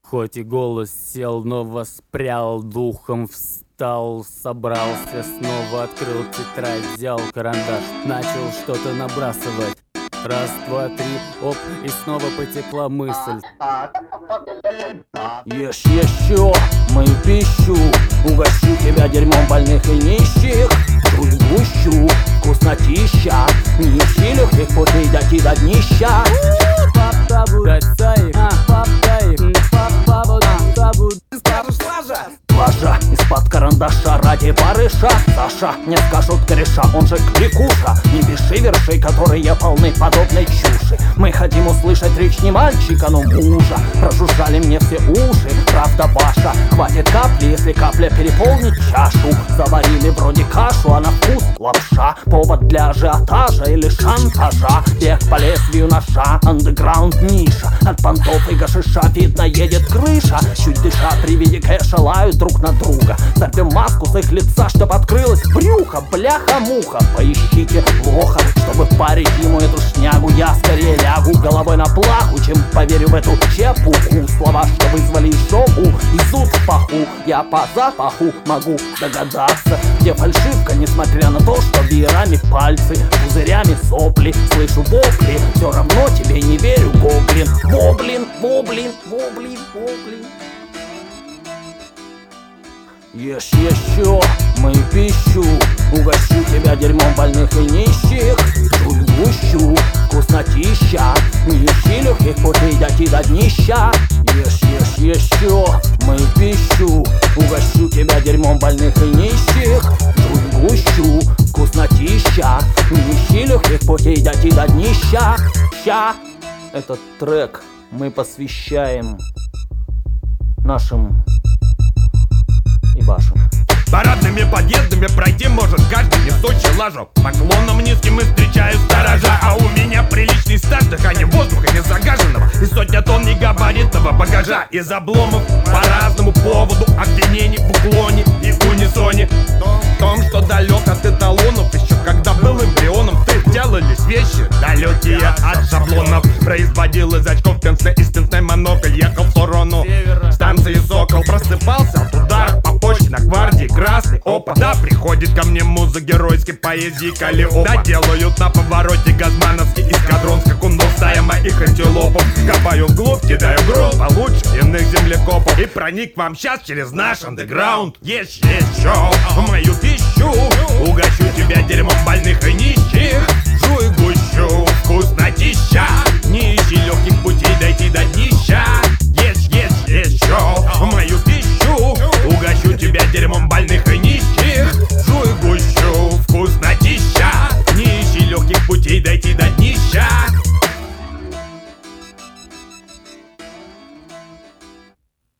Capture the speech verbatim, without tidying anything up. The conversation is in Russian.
Хоть и голос сел, но воспрял, духом встал, собрался, снова открыл тетрадь, взял карандаш, начал что-то набрасывать. Раз, два, три, оп, и снова потекла мысль. Ешь еще мою пищу, угощу тебя дерьмом больных и нищих. Жуй гущу, вкуснотища, не ищи легких путей дойти до днища. Ложа из-под карандаша ради барыша Саша, не скажут кореша, он же кликуша. Не пиши вершей, которые полны подобной чуши. Мы хотим услышать речь не мальчика, но мужа. Прожужжали мне все уши, правда Баша. Хватит капли, если капля переполнит чашу. Заварили вроде кашу, а на вкус лапша. Повод для ажиотажа или шантажа. Бег по лезвию ножа, андеграунд ниша. От понтов и гашиша видно едет крыша. Чуть дыша при виде кэша лают друг на друга. Сорвем маску с их лица, чтоб открылось брюхо. Бляха-муха, поищите плохо. Чтобы парить ему эту шнягу, я скорее лягу головой на плаху, чем поверю в эту чепуху. Слова, что вызвали шоу, и зуд в паху. Я по запаху могу догадаться, где фальшивка, несмотря на то, что веерами пальцы, пузырями сопли. Слышу вопли, все равно тебе не верю, гоблин. Воблин, воблин, воблин, воблин. Ешь еще мою пищу, угощу тебя дерьмом больных и нищих. Жуй гущу, вкуснотища, не ищи легких путей дойти до днища. Ешь, ешь еще мою пищу, угощу тебя дерьмом больных и нищих. Жуй гущу, вкуснотища, не ищи легких путей дойти до днища. Ща. Этот трек мы посвящаем нашим и вашим. Парадными подъездами пройти может каждый, несущий лажу. Поклоном низким и встречаю сторожа. А у меня приличный стаж, дыхание воздуха не загаженного и сотня тонн негабаритного багажа. Из обломов по разному поводу, обвинений в уклоне и унисоне. В том, что далек от эталонов, еще когда был эмбрионом, ты делались вещи далекие от шаблонов. Производил из очков пенсне и стенсне монокль. Ехал в сторону станции Сокол, просыпался от удара по почте на гвардии красный опыт. Да, приходит ко мне муза геройской поэзии Калиопа. Да, делают на повороте газмановский эскадрон скакунов, стая моих антилопов. Копаю вглубь, кидаю грунт получше иных землекопов. И проник к вам сейчас через наш андеграунд. Ешь еще мою пищу, угощу тебя дерьмом больных и нищих. Жуй гущу, вкуснотища, не ищи легких путей дойти до днища.